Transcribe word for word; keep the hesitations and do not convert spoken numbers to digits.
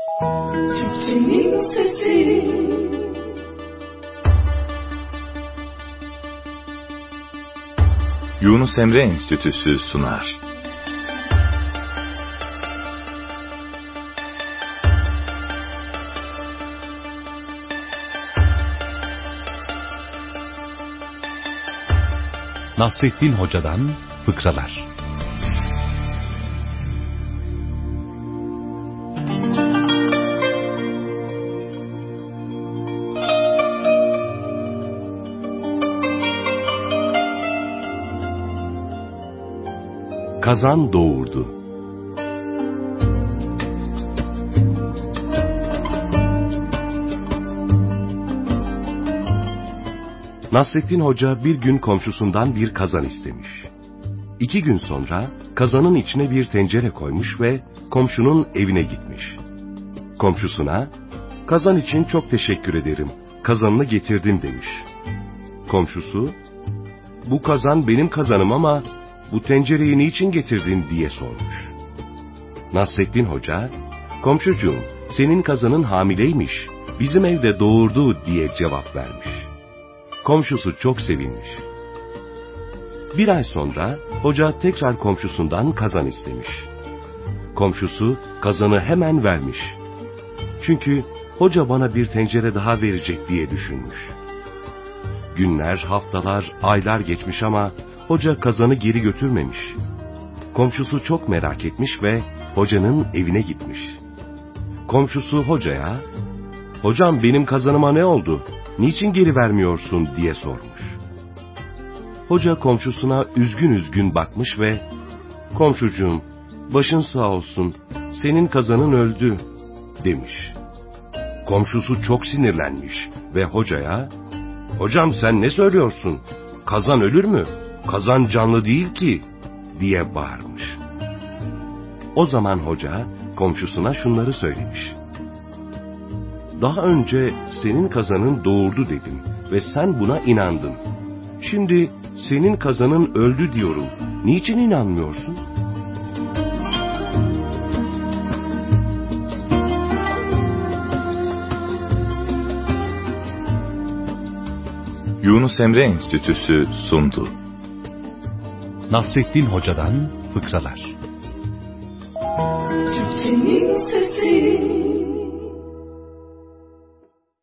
Çiftçinin sesi. Yunus Emre Enstitüsü sunar. Nasrettin Hoca'dan fıkralar. Kazan doğurdu. Nasrettin Hoca bir gün komşusundan bir kazan istemiş. İki gün sonra kazanın içine bir tencere koymuş ve komşunun evine gitmiş. Komşusuna, "Kazan için çok teşekkür ederim, kazanını getirdim." demiş. Komşusu, "Bu kazan benim kazanım ama bu tencereyi niçin getirdin?" diye sormuş. Nasrettin Hoca, "Komşucuğum, senin kazanın hamileymiş, bizim evde doğurdu." diye cevap vermiş. Komşusu çok sevinmiş. Bir ay sonra hoca tekrar komşusundan kazan istemiş. Komşusu kazanı hemen vermiş. Çünkü hoca bana bir tencere daha verecek diye düşünmüş. Günler, haftalar, aylar geçmiş ama hoca kazanı geri götürmemiş. Komşusu çok merak etmiş ve hocanın evine gitmiş. Komşusu hocaya, "Hocam, benim kazanıma ne oldu? Niçin geri vermiyorsun?" diye sormuş. Hoca komşusuna üzgün üzgün bakmış ve "Komşucuğum, başın sağ olsun, senin kazanın öldü." demiş. Komşusu çok sinirlenmiş ve hocaya, "Hocam, sen ne söylüyorsun? Kazan ölür mü? Kazan canlı değil ki." diye bağırmış. O zaman hoca komşusuna şunları söylemiş. "Daha önce senin kazanın doğurdu dedim ve sen buna inandın. Şimdi senin kazanın öldü diyorum. Niçin inanmıyorsun?" Yunus Emre Enstitüsü sundu. Nasrettin Hoca'dan fıkralar. Çiftçinin sesi.